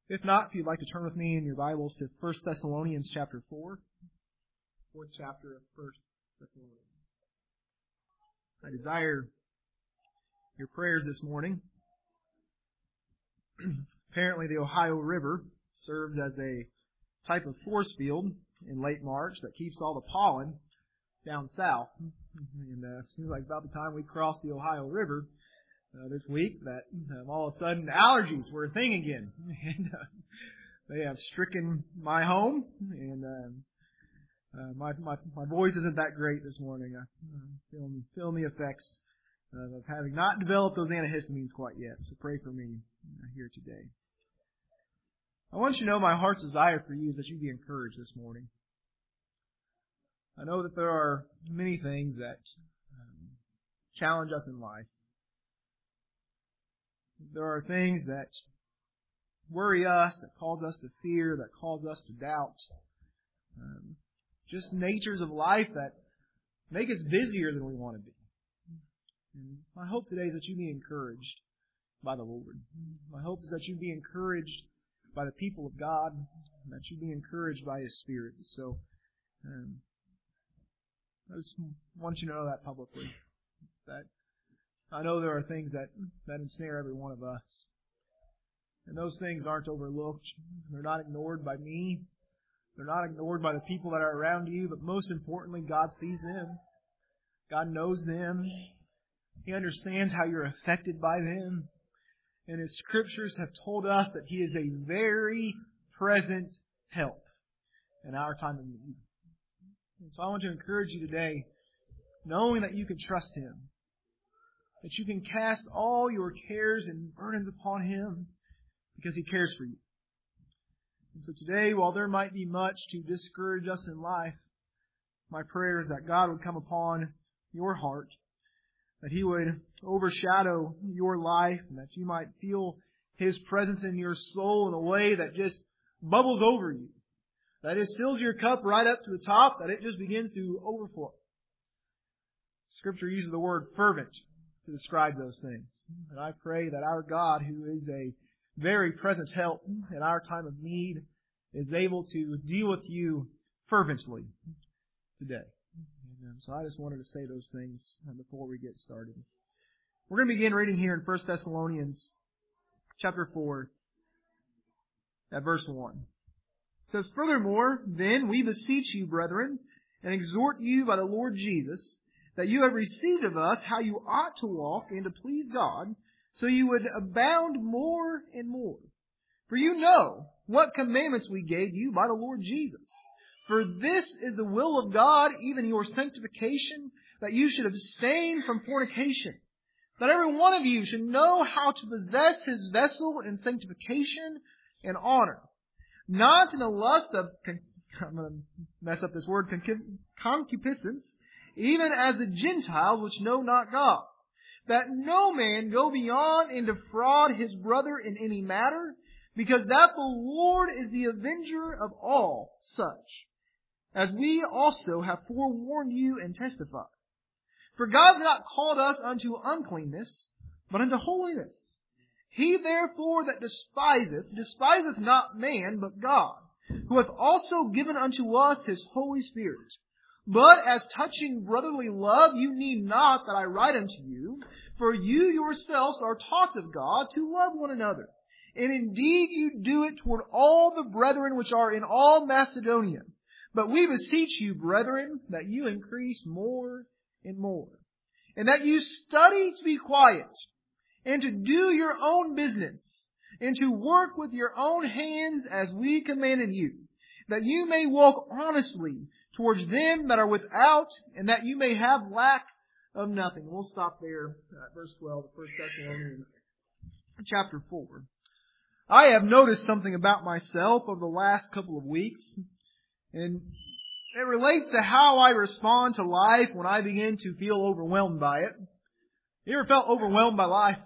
If not, if you'd like to turn with me in your Bibles to 1 Thessalonians chapter 4. Fourth chapter of 1 Thessalonians. I desire your prayers this morning. Apparently the Ohio River serves as a type of force field in late March that keeps all the pollen down south. And it seems like about the time we crossed the Ohio River this week that all of a sudden allergies were a thing again. And they have stricken my home, and my voice isn't that great this morning. I'm feeling the effects of having not developed those antihistamines quite yet. So pray for me here today. I want you to know my heart's desire for you is that you be encouraged this morning. I know that there are many things that challenge us in life. There are things that worry us, that cause us to fear, that cause us to doubt. Just natures of life that make us busier than we want to be. And my hope today is that you be encouraged by the Lord. My hope is that you be encouraged by the people of God, and that you be encouraged by His Spirit. So, I just want you to know that publicly. That I know there are things that ensnare every one of us. And those things aren't overlooked. They're not ignored by me. They're not ignored by the people that are around you. But most importantly, God sees them. God knows them. He understands how you're affected by them. And His Scriptures have told us that He is a very present help in our time of need. And so I want to encourage you today, knowing that you can trust Him, that you can cast all your cares and burdens upon Him because He cares for you. And so today, while there might be much to discourage us in life, my prayer is that God would come upon your heart, that He would overshadow your life, and that you might feel His presence in your soul in a way that just bubbles over you. That it fills your cup right up to the top, that it just begins to overflow. Scripture uses the word fervent to describe those things. And I pray that our God, who is a very present help in our time of need, is able to deal with you fervently today. And so I just wanted to say those things before we get started. We're going to begin reading here in 1 Thessalonians chapter 4 at verse 1. It says, "Furthermore, then we beseech you, brethren, and exhort you by the Lord Jesus, that you have received of us how you ought to walk and to please God, so you would abound more and more. For you know what commandments we gave you by the Lord Jesus. For this is the will of God, even your sanctification, that you should abstain from fornication, that every one of you should know how to possess his vessel in sanctification and honor, not in the lust of," I'm going to mess up this word, "concupiscence, even as the Gentiles which know not God, that no man go beyond and defraud his brother in any matter, because that the Lord is the avenger of all such, as we also have forewarned you and testified. For God hath not called us unto uncleanness, but unto holiness. He therefore that despiseth not man, but God, who hath also given unto us His Holy Spirit. But as touching brotherly love, you need not that I write unto you, for you yourselves are taught of God to love one another. And indeed you do it toward all the brethren which are in all Macedonia. But we beseech you, brethren, that you increase more and more, and that you study to be quiet, and to do your own business, and to work with your own hands as we commanded you, that you may walk honestly towards them that are without, and that you may have lack of nothing." We'll stop there at verse 12 of 1 Thessalonians chapter 4. I have noticed something about myself over the last couple of weeks, and it relates to how I respond to life when I begin to feel overwhelmed by it. You ever felt overwhelmed by life?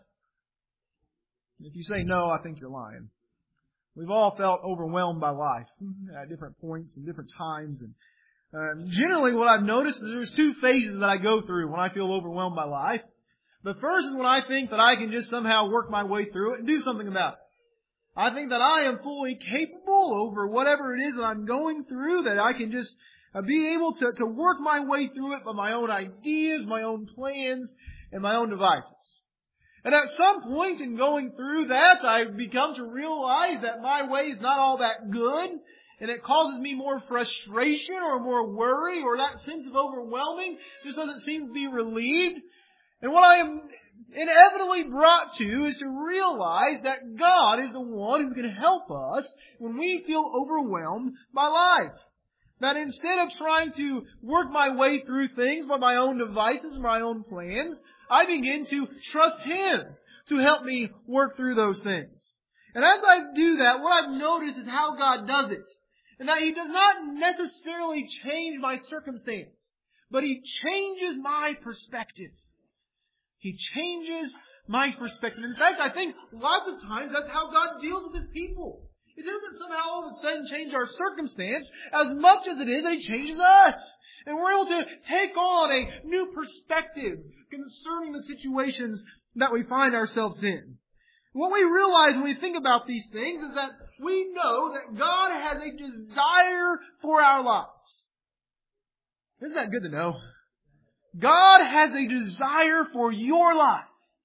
If you say no, I think you're lying. We've all felt overwhelmed by life at different points and different times. And generally what I've noticed is there's two phases that I go through when I feel overwhelmed by life. The first is when I think that I can just somehow work my way through it and do something about it. I think that I am fully capable over whatever it is that I'm going through, that I can just be able to work my way through it by my own ideas, my own plans, and my own devices. And at some point in going through that, I've become to realize that my way is not all that good, and it causes me more frustration or more worry, or that sense of overwhelming just doesn't seem to be relieved. And what I am inevitably brought to is to realize that God is the one who can help us when we feel overwhelmed by life. That instead of trying to work my way through things by my own devices and my own plans, I begin to trust Him to help me work through those things. And as I do that, what I've noticed is how God does it. And that He does not necessarily change my circumstance, but He changes my perspective. He changes my perspective. In fact, I think lots of times that's how God deals with His people. It doesn't somehow all of a sudden change our circumstance as much as it is that He changes us. And we're able to take on a new perspective concerning the situations that we find ourselves in. What we realize when we think about these things is that we know that God has a desire for our lives. Isn't that good to know? God has a desire for your life.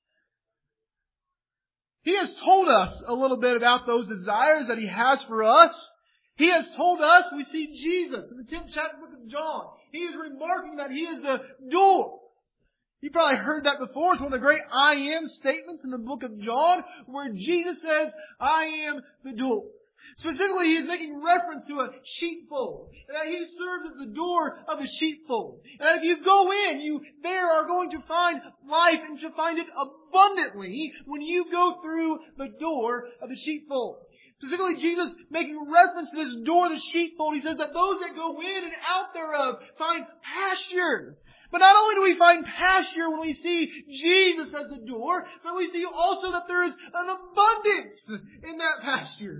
He has told us a little bit about those desires that He has for us. He has told us, we see Jesus in the 10th chapter of the book of John. He is remarking that He is the door. You probably heard that before. It's one of the great I am statements in the book of John, where Jesus says, I am the door. Specifically, He is making reference to a sheepfold, and that He serves as the door of the sheepfold. And if you go in, you there are going to find life and to find it abundantly when you go through the door of the sheepfold. Specifically, Jesus making reference to this door of the sheepfold. He says that those that go in and out thereof find pasture. But not only do we find pasture when we see Jesus as the door, but we see also that there is an abundance in that pasture.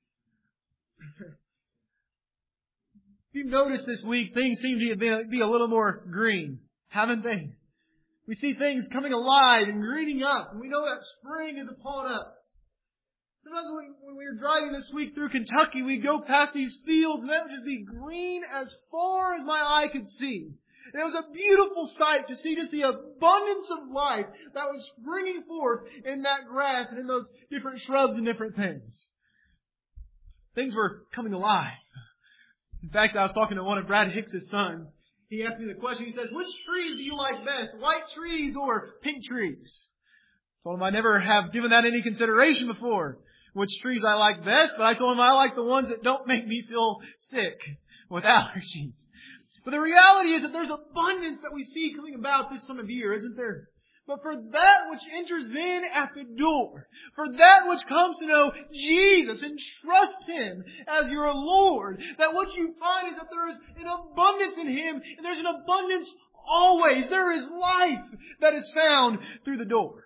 If you've noticed this week, things seem to be a little more green, haven't they? We see things coming alive and greening up, and we know that spring is upon us. Sometimes when we were driving this week through Kentucky, we'd go past these fields, and that would just be green as far as my eye could see. And it was a beautiful sight to see just the abundance of life that was springing forth in that grass and in those different shrubs and different things. Things were coming alive. In fact, I was talking to one of Brad Hicks' sons. He asked me the question. He says, which trees do you like best, white trees or pink trees? I told him I never have given that any consideration before, which trees I like best. But I told him I like the ones that don't make me feel sick with allergies. But the reality is that there's abundance that we see coming about this time of year, isn't there? But for that which enters in at the door, for that which comes to know Jesus and trust Him as your Lord, that what you find is that there is an abundance in Him, and there's an abundance always. There is life that is found through the door.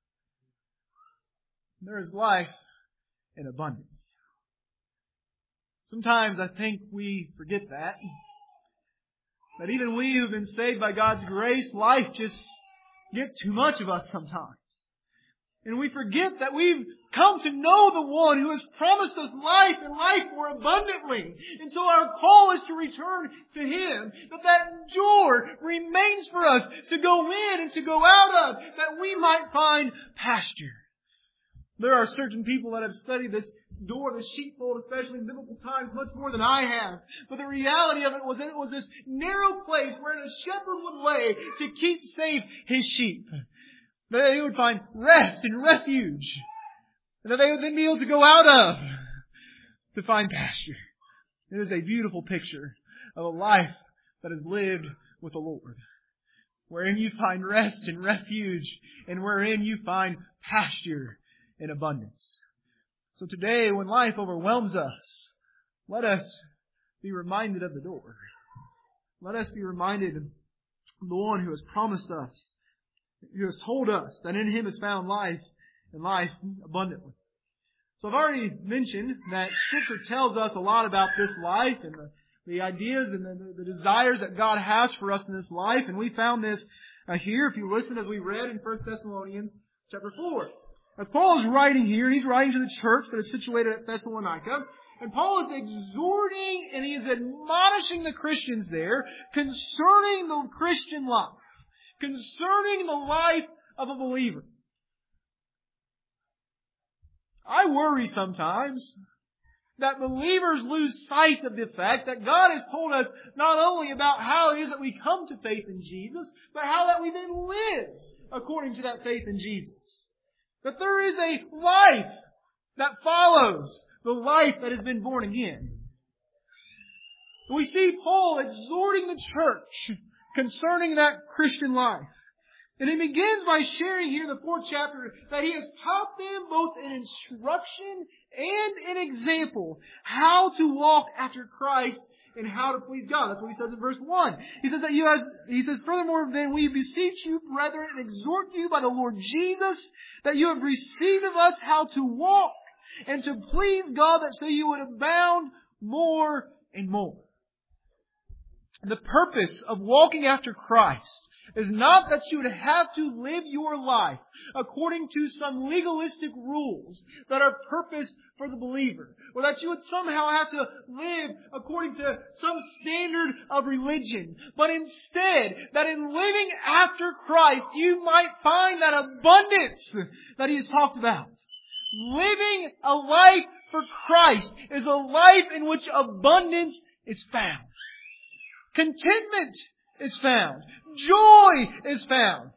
There is life in abundance. Sometimes I think we forget that. That even we who've been saved by God's grace, life just gets too much of us sometimes. And we forget that we've come to know the one who has promised us life and life more abundantly. And so our call is to return to Him. That door remains for us to go in and to go out of, that we might find pasture. There are certain people that have studied this door of the sheepfold, especially in biblical times, much more than I have. But the reality of it was this narrow place where a shepherd would lay to keep safe his sheep. That he would find rest and refuge. And that they would then be able to go out of to find pasture. It is a beautiful picture of a life that is lived with the Lord. Wherein you find rest and refuge, and wherein you find pasture in abundance. So today, when life overwhelms us, let us be reminded of the door. Let us be reminded of the one who has promised us, who has told us that in Him is found life, and life abundantly. So I've already mentioned that Scripture tells us a lot about this life and the ideas and the desires that God has for us in this life. And we found this here, if you listen as we read in 1 Thessalonians chapter 4. As Paul is writing here, he's writing to the church that is situated at Thessalonica, and Paul is exhorting and he is admonishing the Christians there concerning the Christian life, concerning the life of a believer. I worry sometimes that believers lose sight of the fact that God has told us not only about how it is that we come to faith in Jesus, but how that we then live according to that faith in Jesus. That there is a life that follows the life that has been born again. We see Paul exhorting the church concerning that Christian life. And he begins by sharing here in the 4th chapter that he has taught them both in instruction and in example how to walk after Christ and how to please God. That's what he says in verse 1. He says, furthermore, then we beseech you, brethren, and exhort you by the Lord Jesus, that you have received of us how to walk and to please God, that so you would abound more and more. The purpose of walking after Christ is not that you would have to live your life according to some legalistic rules that are purposed for the believer, or that you would somehow have to live according to some standard of religion, but instead that in living after Christ you might find that abundance that He has talked about. Living a life for Christ is a life in which abundance is found. Contentment is found. Joy is found.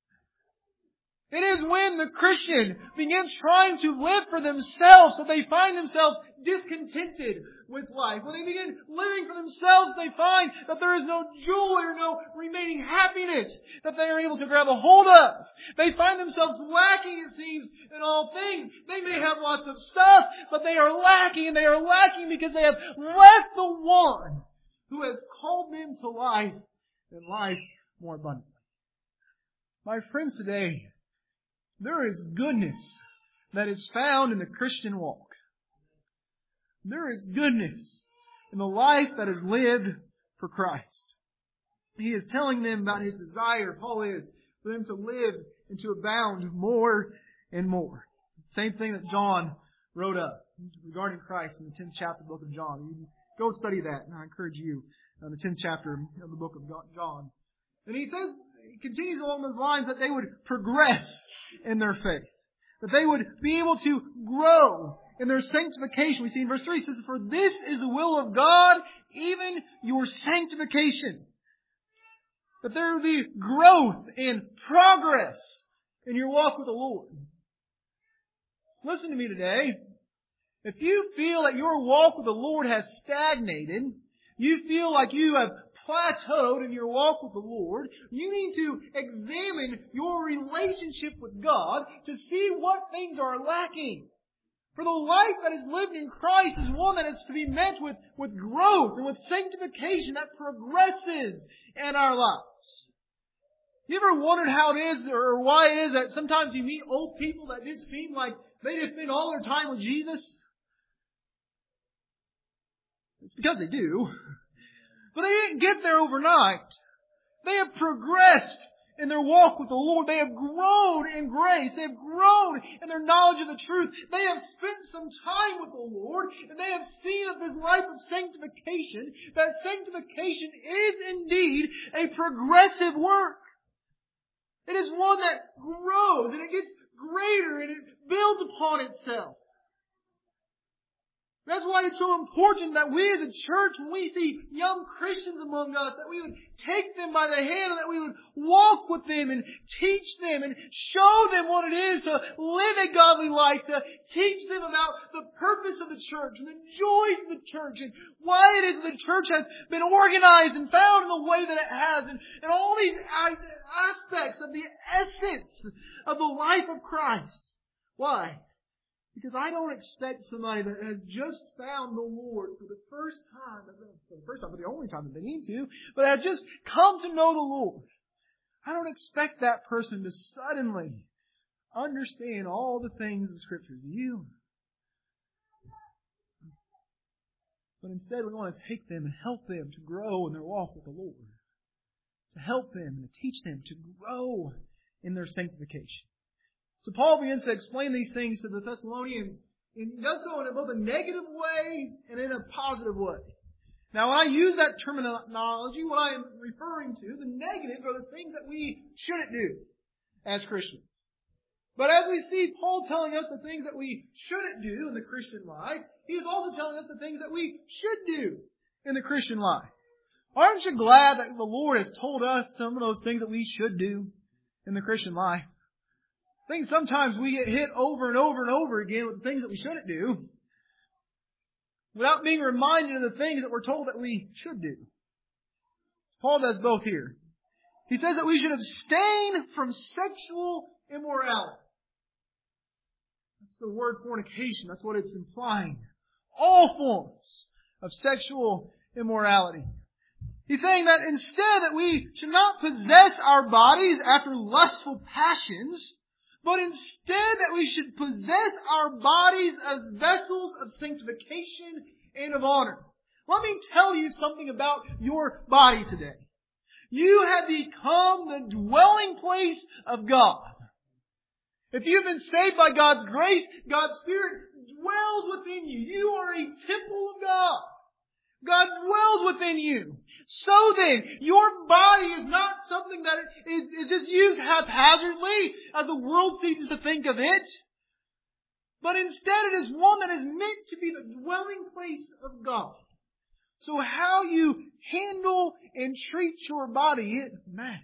It is when the Christian begins trying to live for themselves that they find themselves discontented with life. When they begin living for themselves, they find that there is no joy or no remaining happiness that they are able to grab a hold of. They find themselves lacking, it seems, in all things. They may have lots of stuff, but they are lacking, and they are lacking because they have left the one who has called them to life and life more abundantly. My friends, today, there is goodness that is found in the Christian walk. There is goodness in the life that is lived for Christ. He is telling them about His desire, Paul is, for them to live and to abound more and more. Same thing that John wrote up regarding Christ in the 10th chapter of the book of John. You can go study that, and I encourage you, in the 10th chapter of the book of John. And he says, he continues along those lines, that they would progress in their faith. That they would be able to grow in their sanctification. We see in verse 3, it says, for this is the will of God, even your sanctification. That there would be growth and progress in your walk with the Lord. Listen to me today. If you feel that your walk with the Lord has stagnated, you feel like you have plateaued in your walk with the Lord, you need to examine your relationship with God to see what things are lacking. For the life that is lived in Christ is one that is to be met with growth and with sanctification that progresses in our lives. You ever wondered how it is or why it is that sometimes you meet old people that just seem like they just spend all their time with Jesus? It's because they do. But they didn't get there overnight. They have progressed in their walk with the Lord. They have grown in grace. They have grown in their knowledge of the truth. They have spent some time with the Lord, and they have seen of this life of sanctification, that sanctification is indeed a progressive work. It is one that grows, and it gets greater, and it builds upon itself. That's why it's so important that we as a church, when we see young Christians among us, that we would take them by the hand and that we would walk with them and teach them and show them what it is to live a godly life, to teach them about the purpose of the church and the joys of the church and why it is the church has been organized and found in the way that it has, and all these aspects of the essence of the life of Christ. Why? Because I don't expect somebody that has just found the Lord for the first time, but the only time that they need to, but have just come to know the Lord. I don't expect that person to suddenly understand all the things in Scripture. Do you? But instead we want to take them and help them to grow in their walk with the Lord. To help them and to teach them to grow in their sanctification. So Paul begins to explain these things to the Thessalonians, and he does so in both a negative way and in a positive way. Now, when I use that terminology, what I am referring to, the negatives are the things that we shouldn't do as Christians. But as we see Paul telling us the things that we shouldn't do in the Christian life, he is also telling us the things that we should do in the Christian life. Aren't you glad that the Lord has told us some of those things that we should do in the Christian life? I think sometimes we get hit over and over and over again with the things that we shouldn't do, without being reminded of the things that we're told that we should do. Paul does both here. He says that we should abstain from sexual immorality. That's the word fornication. That's what it's implying. All forms of sexual immorality. He's saying that instead that we should not possess our bodies after lustful passions, but instead that we should possess our bodies as vessels of sanctification and of honor. Let me tell you something about your body today. You have become the dwelling place of God. If you've been saved by God's grace, God's Spirit dwells within you. You are a temple of God. God dwells within you. So then, your body is not something that is just used haphazardly as the world seems to think of it. But instead it is one that is meant to be the dwelling place of God. So how you handle and treat your body, it matters.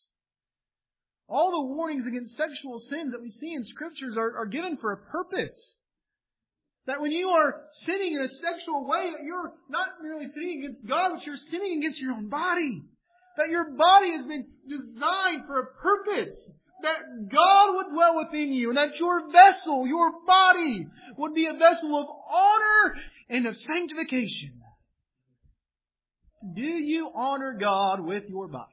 All the warnings against sexual sins that we see in Scriptures are given for a purpose. That when you are sinning in a sexual way, that you're not merely sinning against God, but you're sinning against your own body. That your body has been designed for a purpose. That God would dwell within you, and that your vessel, your body, would be a vessel of honor and of sanctification. Do you honor God with your body?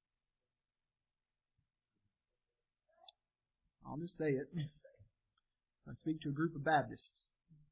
I'll just say it. I speak to a group of Baptists.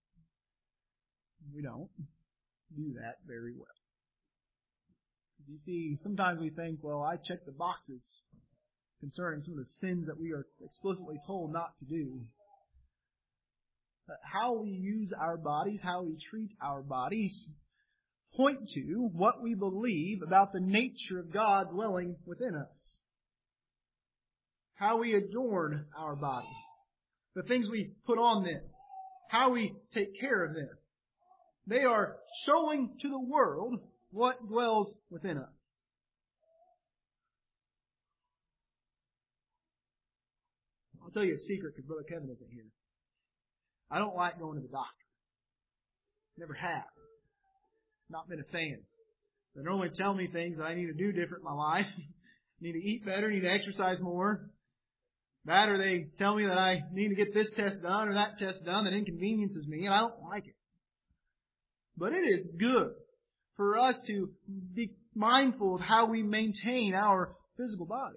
We don't do that very well. You see, sometimes we think, well, I check the boxes concerning some of the sins that we are explicitly told not to do. But how we use our bodies, how we treat our bodies, point to what we believe about the nature of God dwelling within us. How we adorn our bodies, the things we put on them, how we take care of them. They are showing to the world what dwells within us. I'll tell you a secret because Brother Kevin isn't here. I don't like going to the doctor. Never have. Not been a fan. They normally tell me things that I need to do different in my life. Need to eat better, need to exercise more. That or they tell me that I need to get this test done or that test done that inconveniences me, and I don't like it. But it is good for us to be mindful of how we maintain our physical body.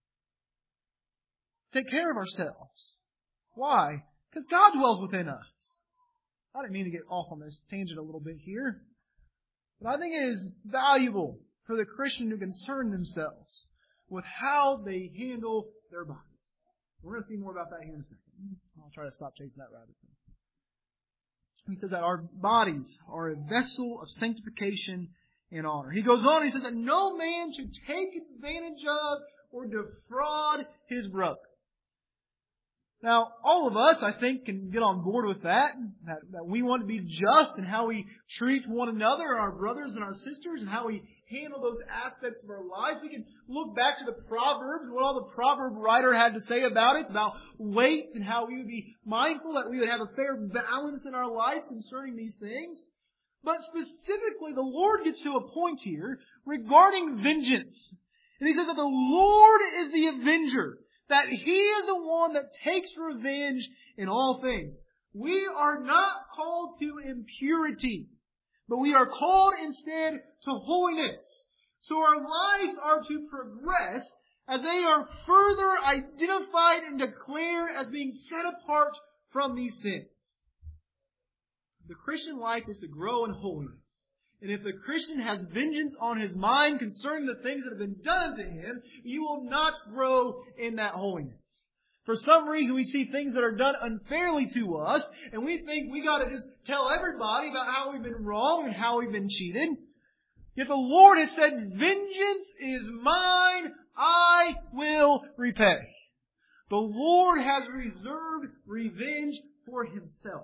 Take care of ourselves. Why? Because God dwells within us. I didn't mean to get off on this tangent a little bit here. But I think it is valuable for the Christian to concern themselves with how they handle their bodies. We're going to see more about that here in a second. I'll try to stop chasing that rabbit. He says that our bodies are a vessel of sanctification and honor. He goes on, he says that no man should take advantage of or defraud his brother. Now, all of us, I think, can get on board with that we want to be just in how we treat one another, our brothers and our sisters, and how we handle those aspects of our lives. We can look back to the Proverbs and what all the proverb writer had to say about it. It's about weight and how we would be mindful that we would have a fair balance in our lives concerning these things. But specifically, the Lord gets to a point here regarding vengeance. And He says that the Lord is the avenger. That He is the one that takes revenge in all things. We are not called to impurity, but we are called instead to holiness. So our lives are to progress as they are further identified and declared as being set apart from these sins. The Christian life is to grow in holiness. And if the Christian has vengeance on his mind concerning the things that have been done to him, you will not grow in that holiness. For some reason we see things that are done unfairly to us, and we think we gotta just tell everybody about how we've been wrong and how we've been cheated. Yet the Lord has said, vengeance is mine, I will repay. The Lord has reserved revenge for Himself.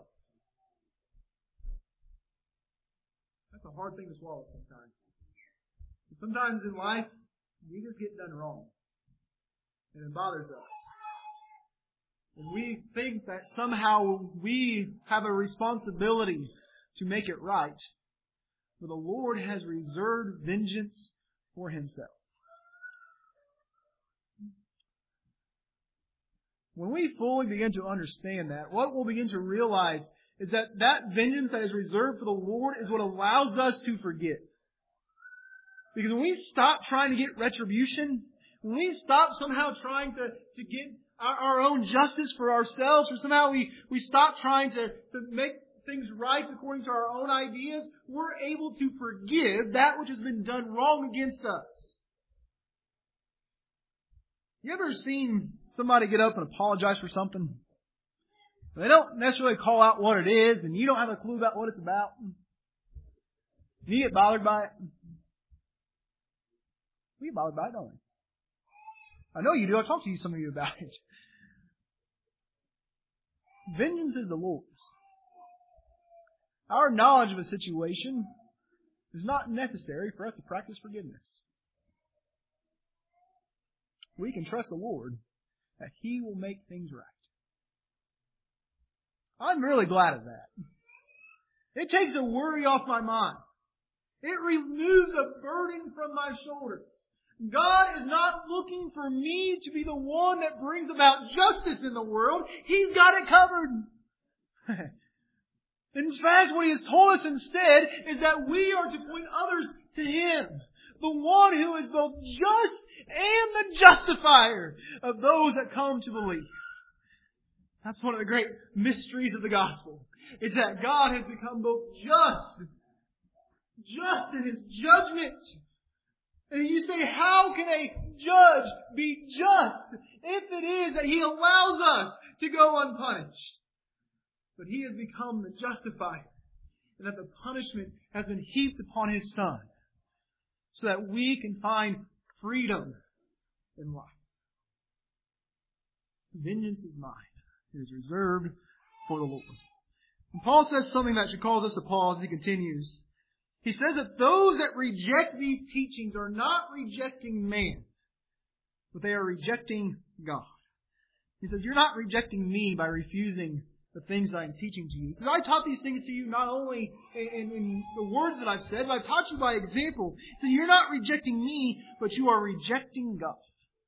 That's a hard thing to swallow sometimes. Sometimes in life, we just get done wrong. And it bothers us. And we think that somehow we have a responsibility to make it right. But the Lord has reserved vengeance for Himself. When we fully begin to understand that, what we'll begin to realize is that that vengeance that is reserved for the Lord is what allows us to forgive. Because when we stop trying to get retribution, when we stop somehow trying to get our own justice for ourselves, or somehow we stop trying to make things right according to our own ideas, we're able to forgive that which has been done wrong against us. You ever seen somebody get up and apologize for something? They don't necessarily call out what it is, and you don't have a clue about what it's about. And you get bothered by it. We get bothered by it, don't we? I know you do. I talked to some of you about it. Vengeance is the Lord's. Our knowledge of a situation is not necessary for us to practice forgiveness. We can trust the Lord that He will make things right. I'm really glad of that. It takes a worry off my mind. It removes a burden from my shoulders. God is not looking for me to be the one that brings about justice in the world. He's got it covered. In fact, what He has told us instead is that we are to point others to Him, the one who is both just and the justifier of those that come to believe. That's one of the great mysteries of the gospel, is that God has become both just in His judgment. And you say, how can a judge be just if it is that He allows us to go unpunished? But He has become the justifier, and that the punishment has been heaped upon His Son, so that we can find freedom in life. Vengeance is mine. It is reserved for the Lord. And Paul says something that should cause us to pause as he continues. He says that those that reject these teachings are not rejecting man, but they are rejecting God. He says, you're not rejecting me by refusing the things that I'm teaching to you. He says, I taught these things to you not only in the words that I've said, but I've taught you by example. He said, you're not rejecting me, but you are rejecting God.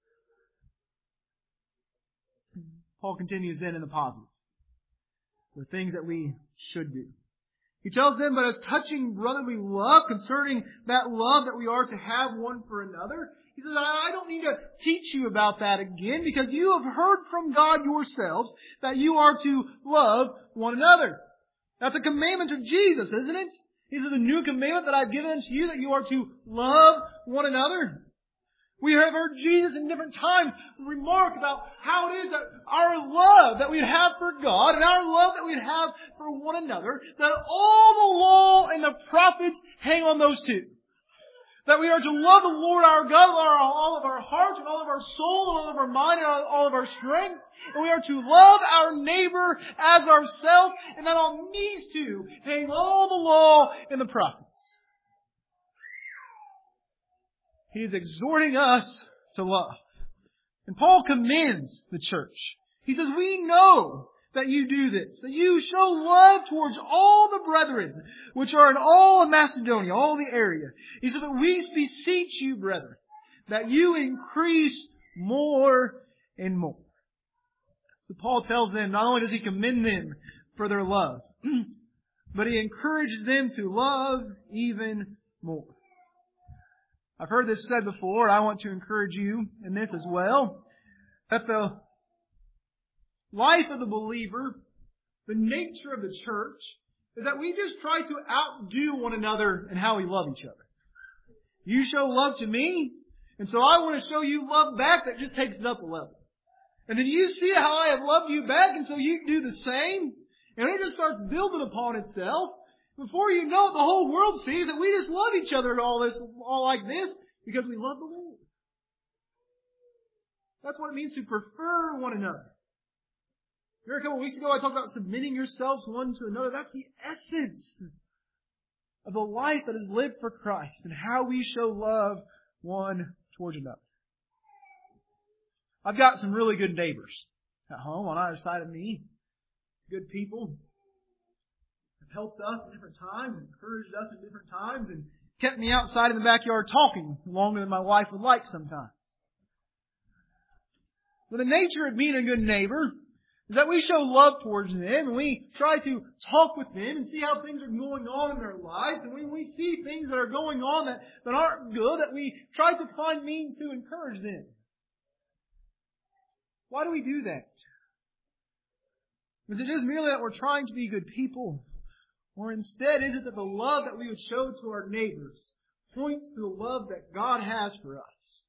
Paul continues then in the positive. The things that we should do. He tells them, but as touching brotherly love, concerning that love that we are to have one for another, he says, I don't need to teach you about that again, because you have heard from God yourselves that you are to love one another. That's a commandment of Jesus, isn't it? He says, a new commandment that I've given unto you, that you are to love one another. We have heard Jesus in different times remark about how it is that our love that we have for God and our love that we have for one another, that all the law and the prophets hang on those two. That we are to love the Lord our God with all of our heart and all of our soul and all of our mind and all of our strength. And we are to love our neighbor as ourselves, and that on these two hang all the law and the prophets. He is exhorting us to love. And Paul commends the church. He says, we know that you do this, that you show love towards all the brethren, which are in all of Macedonia, all the area. He said that we beseech you, brethren, that you increase more and more. So Paul tells them, not only does he commend them for their love, but he encourages them to love even more. I've heard this said before. I want to encourage you in this as well. That the life of the believer, the nature of the church, is that we just try to outdo one another in how we love each other. You show love to me, and so I want to show you love back that just takes it up a level. And then you see how I have loved you back, and so you do the same. And it just starts building upon itself. Before you know it, the whole world sees that we just love each other all like this because we love the Lord. That's what it means to prefer one another. Remember a couple of weeks ago I talked about submitting yourselves one to another. That's the essence of the life that is lived for Christ and how we show love one towards another. I've got some really good neighbors at home on either side of me. Good people. Have helped us at different times, encouraged us at different times, and kept me outside in the backyard talking longer than my wife would like sometimes. But the nature of being a good neighbor is that we show love towards them, and we try to talk with them and see how things are going on in their lives. And when we see things that are going on that aren't good, that we try to find means to encourage them. Why do we do that? Is it just merely that we're trying to be good people? Or instead, is it that the love that we would show to our neighbors points to the love that God has for us?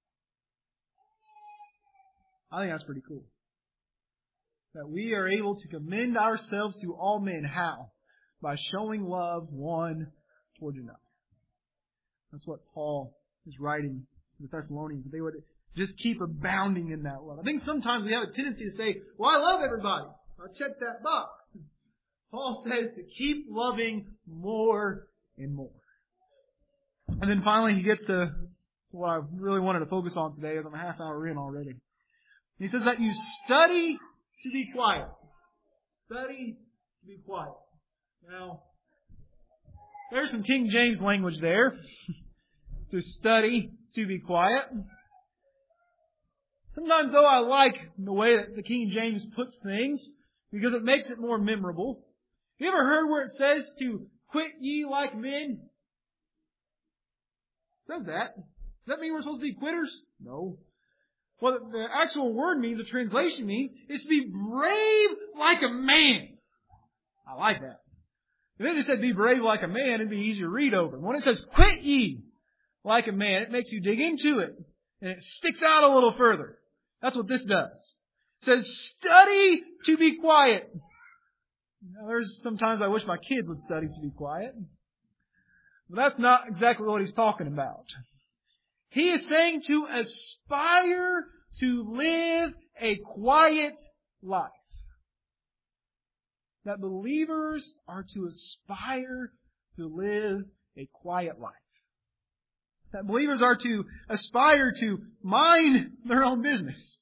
I think that's pretty cool. That we are able to commend ourselves to all men. How? By showing love one towards another. That's what Paul is writing to the Thessalonians. They would just keep abounding in that love. I think sometimes we have a tendency to say, well, I love everybody. I'll check that box. Paul says to keep loving more and more. And then finally he gets to what I really wanted to focus on today, as I'm a half hour in already. He says that you study to be quiet. Study to be quiet. Now, there's some King James language there. To study to be quiet. Sometimes, though, I like the way that the King James puts things because it makes it more memorable. You ever heard where it says to quit ye like men? It says that. Does that mean we're supposed to be quitters? No. What the actual word means, the translation means, is to be brave like a man. I like that. If it just said be brave like a man, it'd be easier to read over. When it says quit ye like a man, it makes you dig into it. And it sticks out a little further. That's what this does. It says study to be quiet. Now, there's sometimes I wish my kids would study to be quiet. But that's not exactly what he's talking about. He is saying to aspire to live a quiet life. That believers are to aspire to live a quiet life. That believers are to aspire to mind their own business.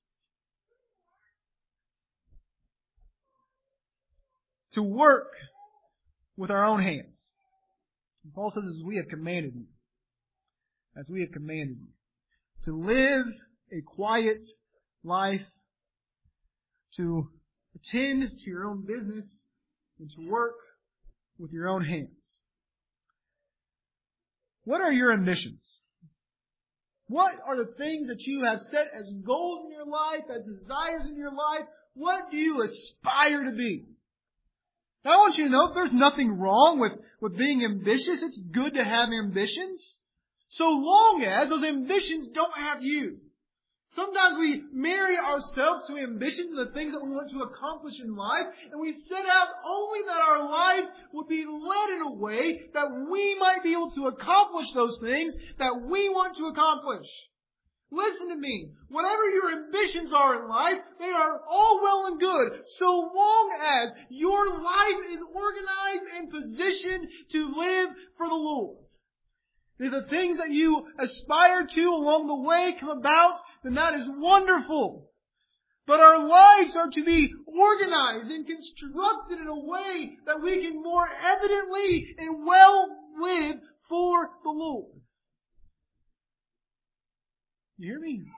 To work with our own hands. And Paul says, as we have commanded you. As we have commanded you. To live a quiet life. To attend to your own business. And to work with your own hands. What are your ambitions? What are the things that you have set as goals in your life, as desires in your life? What do you aspire to be? Now I want you to know there's nothing wrong with being ambitious. It's good to have ambitions. So long as those ambitions don't have you. Sometimes we marry ourselves to ambitions and the things that we want to accomplish in life, and we set out only that our lives would be led in a way that we might be able to accomplish those things that we want to accomplish. Listen to me. Whatever your ambitions are in life, they are all well and good, so long as your life is organized and positioned to live for the Lord. If the things that you aspire to along the way come about, then that is wonderful. But our lives are to be organized and constructed in a way that we can more evidently and well live for the Lord. You hear me?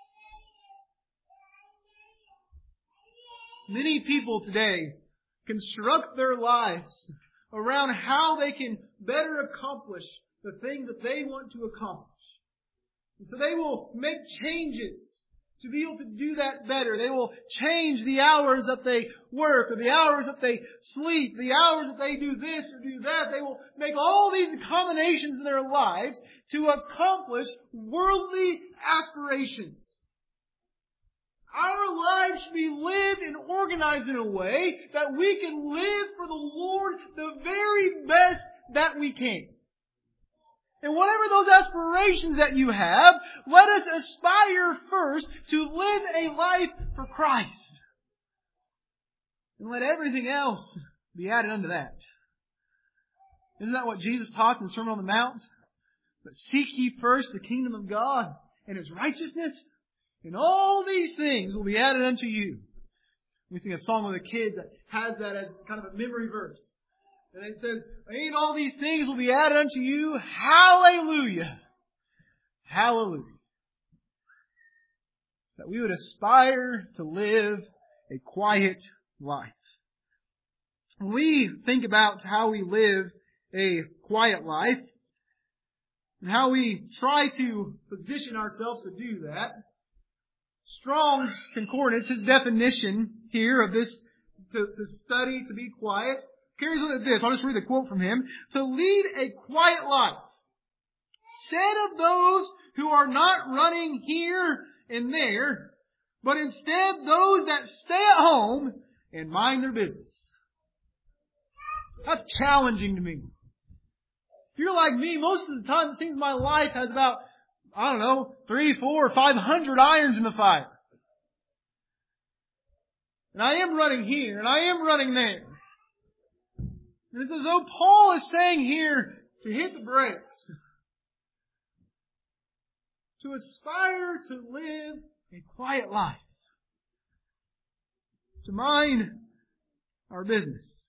Many people today construct their lives around how they can better accomplish the things that they want to accomplish. And so they will make changes to be able to do that better. They will change the hours that they work or the hours that they sleep, the hours that they do this or do that. They will make all these combinations in their lives to accomplish worldly aspirations. Our lives should be lived and organized in a way that we can live for the Lord the very best that we can. And whatever those aspirations that you have, let us aspire first to live a life for Christ. And let everything else be added unto that. Isn't that what Jesus taught in the Sermon on the Mount? But seek ye first the kingdom of God and His righteousness, and all these things will be added unto you. We sing a song with the kids that has that as kind of a memory verse. And it says, and all these things will be added unto you. Hallelujah. Hallelujah. That we would aspire to live a quiet life. When we think about how we live a quiet life, and how we try to position ourselves to do that, Strong's Concordance, his definition here of this, to study, to be quiet, carries on like this. I'll just read the quote from him. To lead a quiet life, said of those who are not running here and there, but instead those that stay at home and mind their business. That's challenging to me. If you're like me, most of the time it seems my life has about, 3, 4, 500 irons in the fire. And I am running here, and I am running there. And it's as though Paul is saying here to hit the brakes. To aspire to live a quiet life. To mind our business.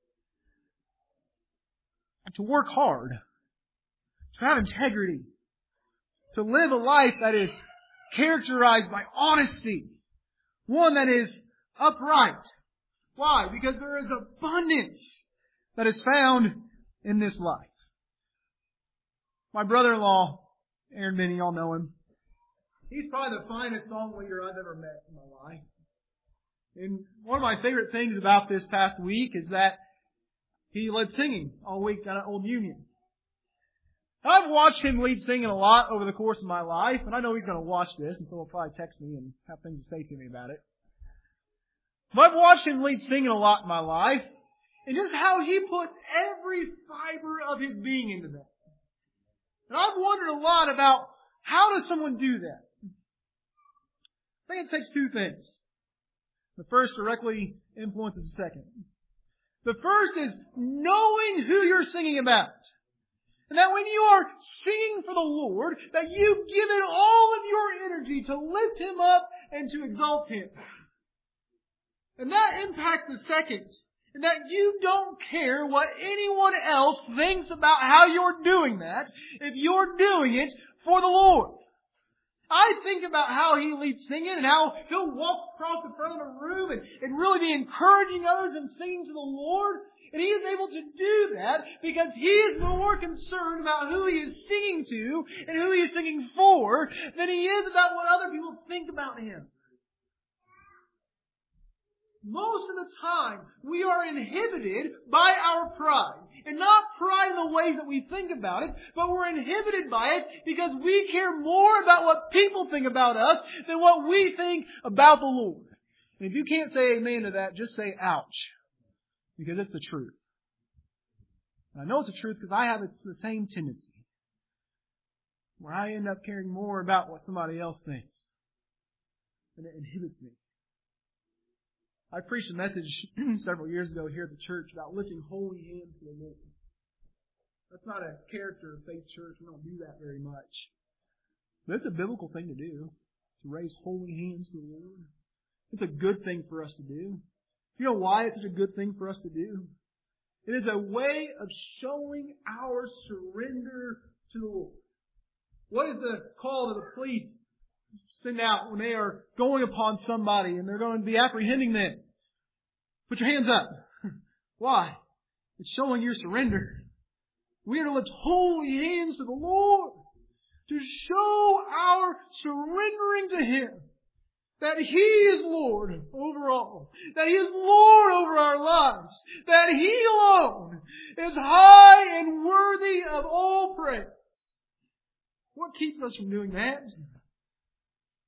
And to work hard. To have integrity. To live a life that is characterized by honesty. One that is upright. Why? Because there is abundance that is found in this life. My brother-in-law, Aaron Benny, y'all know him. He's probably the finest song leader I've ever met in my life. And one of my favorite things about this past week is that he led singing all week down at Old Union. I've watched him lead singing a lot over the course of my life, and I know he's going to watch this, and so he'll probably text me and have things to say to me about it. But I've watched him lead singing a lot in my life, and just how he puts every fiber of his being into that. And I've wondered a lot about how does someone do that? I think it takes two things. The first directly influences the second. The first is knowing who you're singing about. And that when you are singing for the Lord, that you give it all of your energy to lift Him up and to exalt Him. And that impacts the second. And that you don't care what anyone else thinks about how you're doing that, if you're doing it for the Lord. I think about how he leads singing and how he'll walk across the front of the room and really be encouraging others and singing to the Lord. And he is able to do that because he is more concerned about who he is singing to and who he is singing for than he is about what other people think about him. Most of the time, we are inhibited by our pride. And not pride in the ways that we think about it, but we're inhibited by it because we care more about what people think about us than what we think about the Lord. And if you can't say amen to that, just say ouch. Because it's the truth. And I know it's the truth because I have the same tendency. Where I end up caring more about what somebody else thinks. And it inhibits me. I preached a message several years ago here at the church about lifting holy hands to the Lord. That's not a character of Faith Church. We don't do that very much. But it's a biblical thing to do, to raise holy hands to the Lord. It's a good thing for us to do. You know why it's such a good thing for us to do? It is a way of showing our surrender to the Lord. What is the call that the police send out when they are going upon somebody and they're going to be apprehending them? Put your hands up. Why? It's showing your surrender. We are to lift holy hands to the Lord to show our surrendering to Him. That He is Lord over all. That He is Lord over our lives. That He alone is high and worthy of all praise. What keeps us from doing that?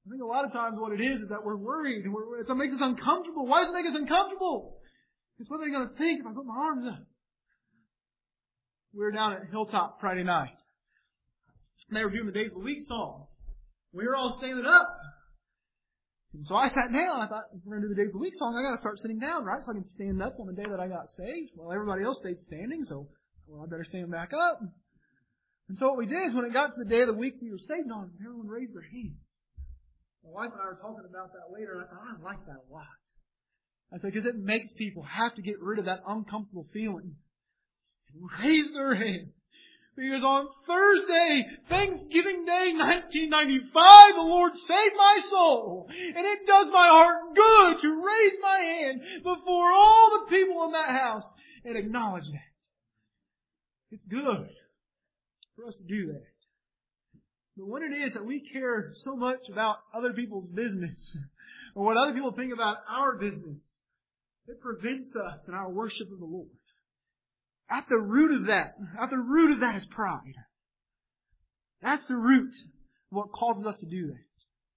I think a lot of times what it is that we're worried. It makes us uncomfortable. Why does it make us uncomfortable? Because what are they going to think if I put my arms up? We were down at Hilltop Friday night. And they were doing the Days of the Week song. We were all standing up. And so I sat down. I thought, if we're going to do the Days of the Week song, I got to start sitting down, right? So I can stand up on the day that I got saved. Well, everybody else stayed standing, so I better stand back up. And so what we did is when it got to the day of the week we were saved on, everyone raised their hands. My wife and I were talking about that later, and I thought, I like that a lot. I said, because it makes people have to get rid of that uncomfortable feeling. Raise their hand. Because on Thursday, Thanksgiving Day, 1995, the Lord saved my soul. And it does my heart good to raise my hand before all the people in that house and acknowledge that. It's good for us to do that. But when it is that we care so much about other people's business, or what other people think about our business, it prevents us in our worship of the Lord. At the root of that is pride. That's the root of what causes us to do that.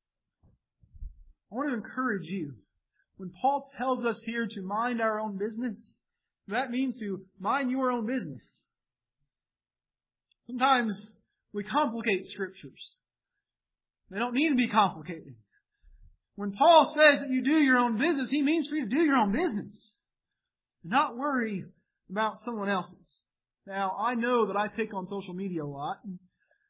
I want to encourage you. When Paul tells us here to mind our own business, that means to mind your own business. Sometimes we complicate Scriptures. They don't need to be complicated. When Paul says that you do your own business, he means for you to do your own business. Not worry about someone else's. Now, I know that I pick on social media a lot. And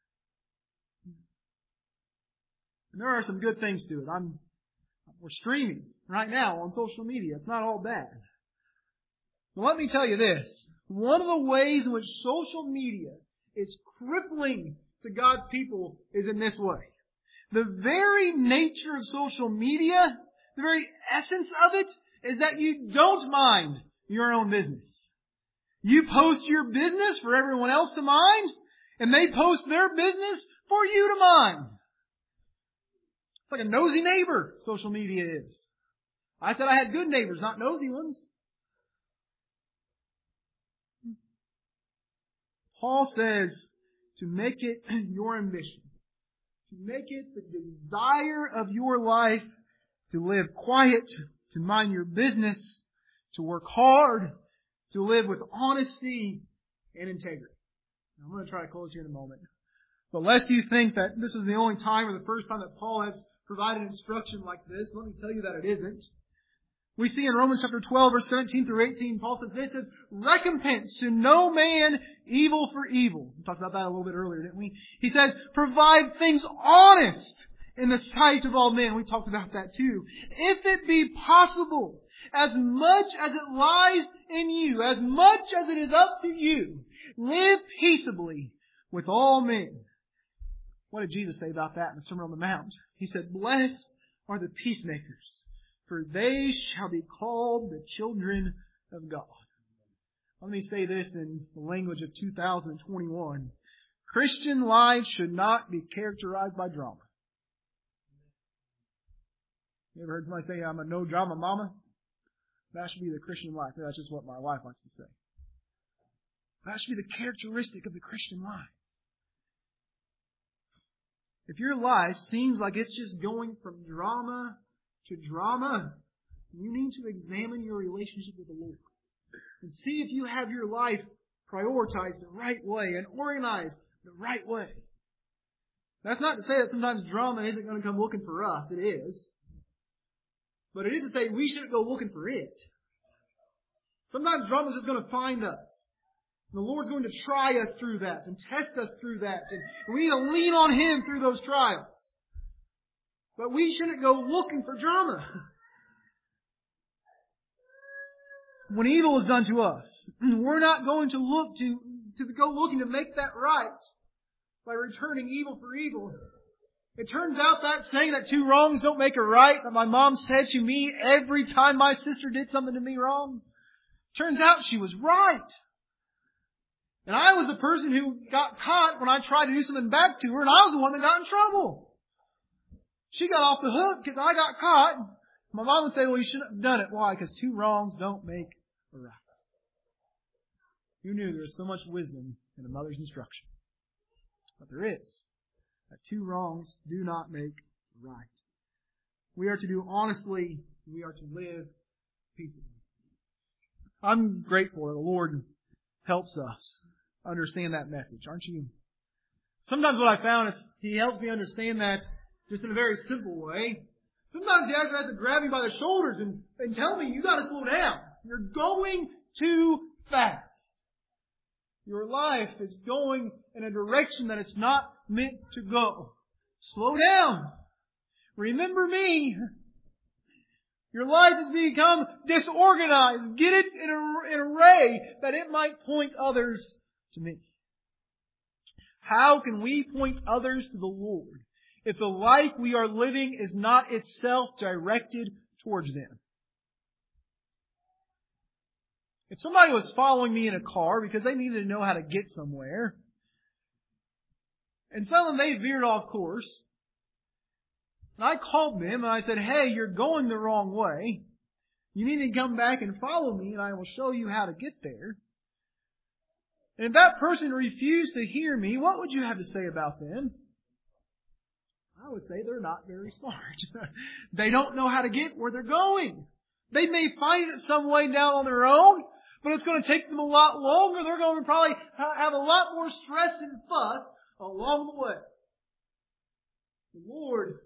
there are some good things to it. We're streaming right now on social media. It's not all bad. But let me tell you this. One of the ways in which social media is crippling to God's people is in this way. The very nature of social media, the very essence of it, is that you don't mind your own business. You post your business for everyone else to mind, and they post their business for you to mind. It's like a nosy neighbor, social media is. I said I had good neighbors, not nosy ones. Paul says to make it your ambition, to make it the desire of your life to live quiet, to mind your business, to work hard, to live with honesty and integrity. Now, I'm going to try to close here in a moment. But lest you think that this is the only time or the first time that Paul has provided instruction like this, let me tell you that it isn't. We see in Romans chapter 12, verse 17 through 18, Paul says this, says, recompense to no man evil for evil. We talked about that a little bit earlier, didn't we? He says, provide things honest in the sight of all men. We talked about that too. If it be possible, as much as it lies in you, as much as it is up to you, live peaceably with all men. What did Jesus say about that in the Sermon on the Mount? He said, blessed are the peacemakers, for they shall be called the children of God. Let me say this in the language of 2021. Christian life should not be characterized by drama. You ever heard somebody say, I'm a no-drama mama? That should be the Christian life. That's just what my wife likes to say. That should be the characteristic of the Christian life. If your life seems like it's just going from drama to drama, you need to examine your relationship with the Lord and see if you have your life prioritized the right way and organized the right way. That's not to say that sometimes drama isn't going to come looking for us. It is. But it is to say we shouldn't go looking for it. Sometimes drama is just going to find us. And the Lord's going to try us through that and test us through that. And we need to lean on Him through those trials. But we shouldn't go looking for drama. When evil is done to us, we're not going to look to go looking to make that right by returning evil for evil. It turns out that saying that two wrongs don't make a right that my mom said to me every time my sister did something to me wrong, turns out she was right. And I was the person who got caught when I tried to do something back to her, and I was the one that got in trouble. She got off the hook because I got caught. My mom would say, well, you shouldn't have done it. Why? Because two wrongs don't make a right. Who knew there was so much wisdom in a mother's instruction? But there is. That two wrongs do not make right. We are to do honestly. We are to live peaceably. I'm grateful that the Lord helps us understand that message, aren't you? Sometimes what I found is He helps me understand that just in a very simple way. Sometimes He actually has to grab me by the shoulders and tell me, you got to slow down. You're going too fast. Your life is going in a direction that it's not meant to go. Slow down. Remember me. Your life has become disorganized. Get it in a way that it might point others to me. How can we point others to the Lord if the life we are living is not itself directed towards them? If somebody was following me in a car because they needed to know how to get somewhere, and suddenly they veered off course, and I called them and I said, hey, you're going the wrong way. You need to come back and follow me and I will show you how to get there. And if that person refused to hear me, what would you have to say about them? I would say they're not very smart. They don't know how to get where they're going. They may find it some way down on their own, but it's going to take them a lot longer. They're going to probably have a lot more stress and fuss along the way. The Lord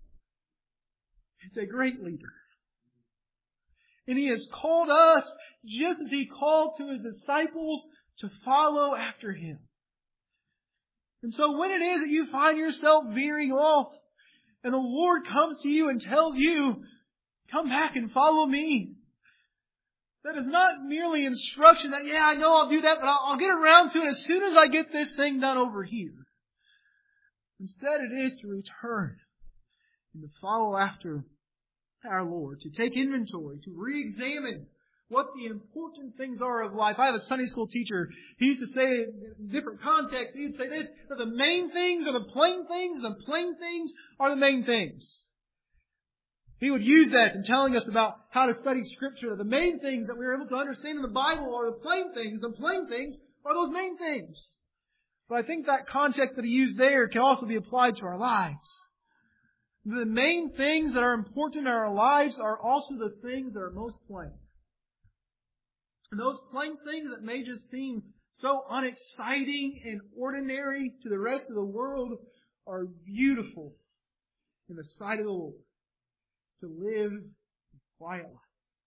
is a great leader. And He has called us, just as He called to His disciples, to follow after Him. And so when it is that you find yourself veering off, and the Lord comes to you and tells you, come back and follow me, that is not merely instruction that, yeah, I know I'll do that, but I'll get around to it as soon as I get this thing done over here. Instead, it is to return and to follow after our Lord, to take inventory, to re-examine what the important things are of life. I have a Sunday school teacher. He used to say in different contexts, he would say this, that the main things are the plain things, and the plain things are the main things. He would use that in telling us about how to study Scripture. The main things that we are able to understand in the Bible are the plain things. The plain things are those main things. But I think that context that he used there can also be applied to our lives. The main things that are important in our lives are also the things that are most plain. And those plain things that may just seem so unexciting and ordinary to the rest of the world are beautiful in the sight of the Lord. To live a quiet life.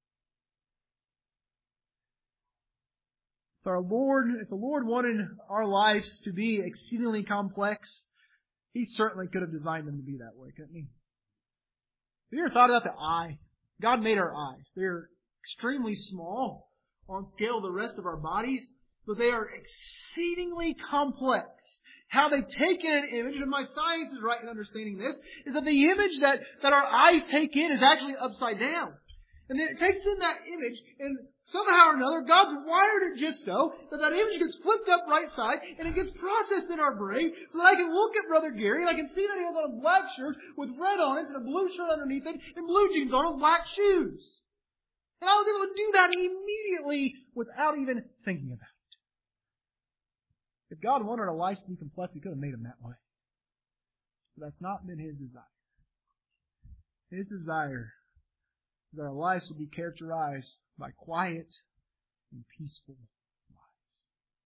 If the Lord wanted our lives to be exceedingly complex, He certainly could have designed them to be that way, couldn't He? Have you ever thought about the eye? God made our eyes. They're extremely small on scale of the rest of our bodies, but they are exceedingly complex. How they take in an image, and my science is right in understanding this, is that the image that our eyes take in is actually upside down. And then it takes in that image, and somehow or another, God's wired it just so that image gets flipped up right side, and it gets processed in our brain, so that I can look at Brother Gary, and I can see that he has on a black shirt with red on it, and a blue shirt underneath it, and blue jeans on with black shoes. And I was able to do that immediately without even thinking about it. If God wanted our lives to be complex, He could have made them that way. But that's not been His desire. His desire is that our lives will be characterized by quiet and peaceful lives.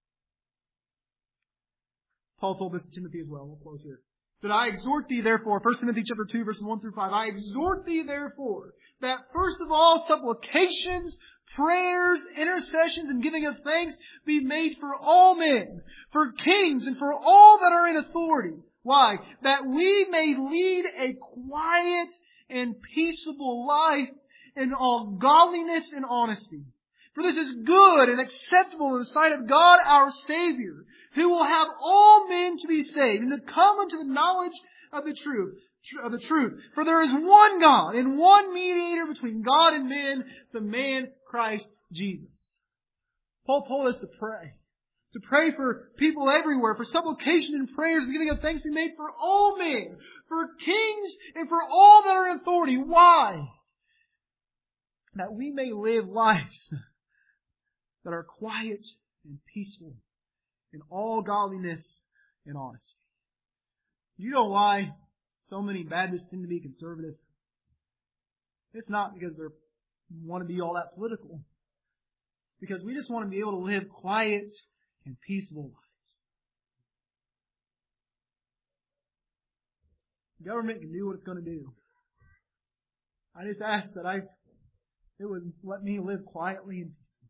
Paul told this to Timothy as well. We'll close here. He said, I exhort thee therefore, 1 Timothy chapter 2, verses 1 through 5, I exhort thee therefore, that first of all supplications, prayers, intercessions, and giving of thanks be made for all men, for kings, and for all that are in authority. Why? That we may lead a quiet and peaceable life in all godliness and honesty. For this is good and acceptable in the sight of God our Savior, who will have all men to be saved and to come unto the knowledge of the truth. For there is one God and one mediator between God and men, the man Christ Jesus. Paul told us to pray. To pray for people everywhere, for supplication and prayers and giving of thanks be made for all men, for kings and for all that are in authority. Why? That we may live lives that are quiet and peaceful in all godliness and honesty. You know why so many Baptists tend to be conservative? It's not because they want to be all that political. It's because we just want to be able to live quiet and peaceful lives. The government can do what it's going to do. I just ask that it would let me live quietly and peacefully.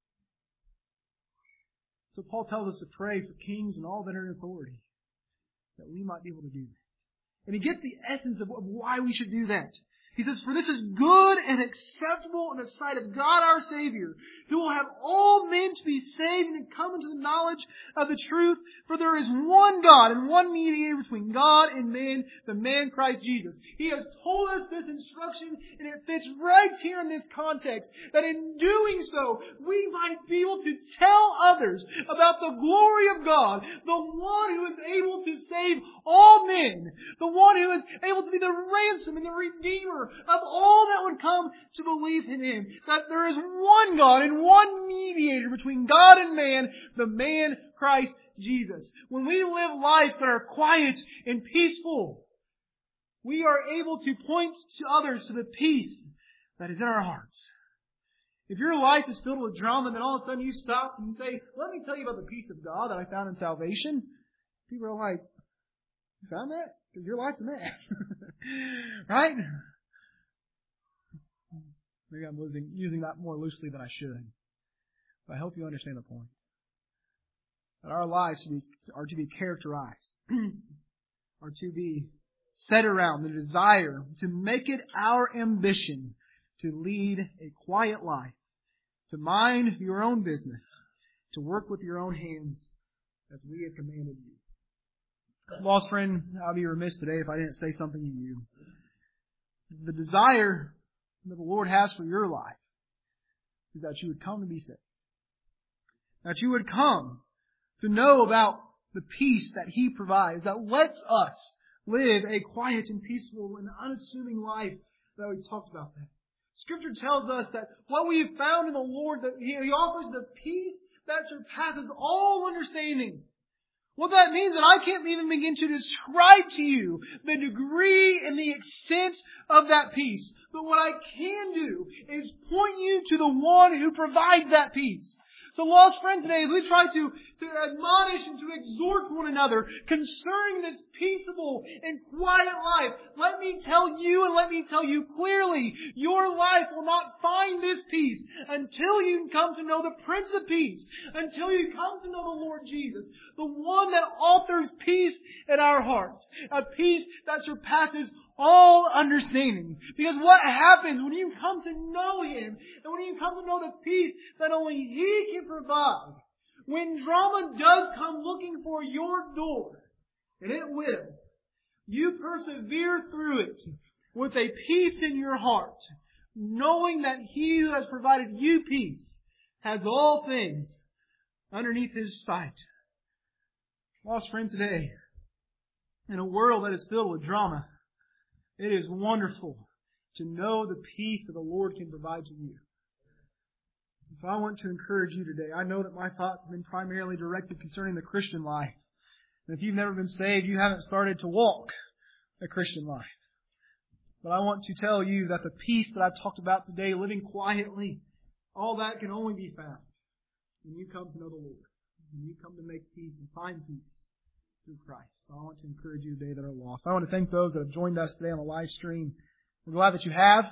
So Paul tells us to pray for kings and all that are in authority, that we might be able to do that. And he gets the essence of why we should do that. He says, for this is good and acceptable in the sight of God our Savior, who will have all men to be saved and to come into the knowledge of the truth. For there is one God and one mediator between God and man, the man Christ Jesus. He has told us this instruction, and it fits right here in this context, that in doing so, we might be able to tell others about the glory of God, the one who is able to save all men, the one who is able to be the ransom and the redeemer of all that would come to believe in Him. That there is one God and one mediator between God and man, the man Christ Jesus. When we live lives that are quiet and peaceful, we are able to point to others to the peace that is in our hearts. If your life is filled with drama, then all of a sudden you stop and you say, let me tell you about the peace of God that I found in salvation. People are like, you found that? Because your life's a mess. Right? Maybe I'm using that more loosely than I should. But I hope you understand the point. That our lives are to be characterized, are to be set around the desire to make it our ambition to lead a quiet life, to mind your own business, to work with your own hands as we have commanded you. Lost friend, I'll be remiss today if I didn't say something to you. The desire that the Lord has for your life is that you would come to be saved. That you would come to know about the peace that He provides, that lets us live a quiet and peaceful and unassuming life that we talked about that. Scripture tells us that what we have found in the Lord, that He offers the peace that surpasses all understanding. What that means, that I can't even begin to describe to you the degree and the extent of that peace. But what I can do is point you to the one who provides that peace. So lost friends today, as we try to admonish and to exhort one another concerning this peaceable and quiet life, let me tell you and let me tell you clearly, your life will not find this peace until you come to know the Prince of Peace, until you come to know the Lord Jesus, the one that offers peace in our hearts, a peace that surpasses all understanding. Because what happens when you come to know Him, and when you come to know the peace that only He can provide, when drama does come looking for your door, and it will, you persevere through it with a peace in your heart, knowing that He who has provided you peace has all things underneath His sight. Lost friend today, in a world that is filled with drama, it is wonderful to know the peace that the Lord can provide to you. And so I want to encourage you today. I know that my thoughts have been primarily directed concerning the Christian life. And if you've never been saved, you haven't started to walk a Christian life. But I want to tell you that the peace that I've talked about today, living quietly, all that can only be found when you come to know the Lord. When you come to make peace and find peace through Christ. So I want to encourage you today that are lost. I want to thank those that have joined us today on the live stream. We're glad that you have.